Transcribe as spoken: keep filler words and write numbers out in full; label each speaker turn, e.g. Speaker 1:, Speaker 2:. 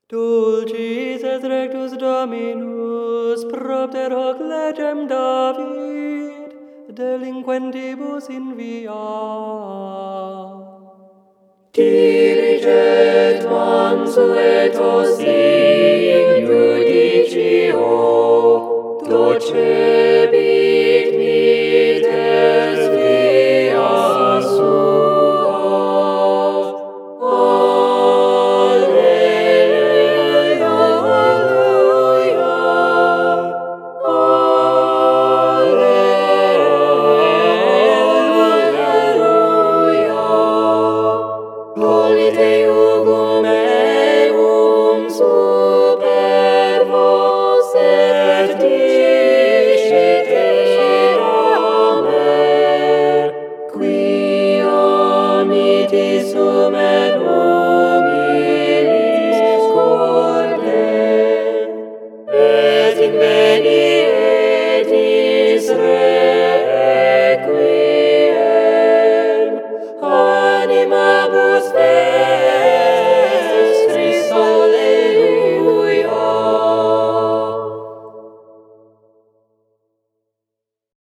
Speaker 1: Dulcis et rectus Dominus, propter hoc legem David, delinquentibus in via. Diriget mansuetos in judicio, docebit mites via sua. Alleluia, alleluia, alleluia. Polite iugum meum super vos et discite amer, qui amitis sum et humilis corde, et in veni etis requiem animabus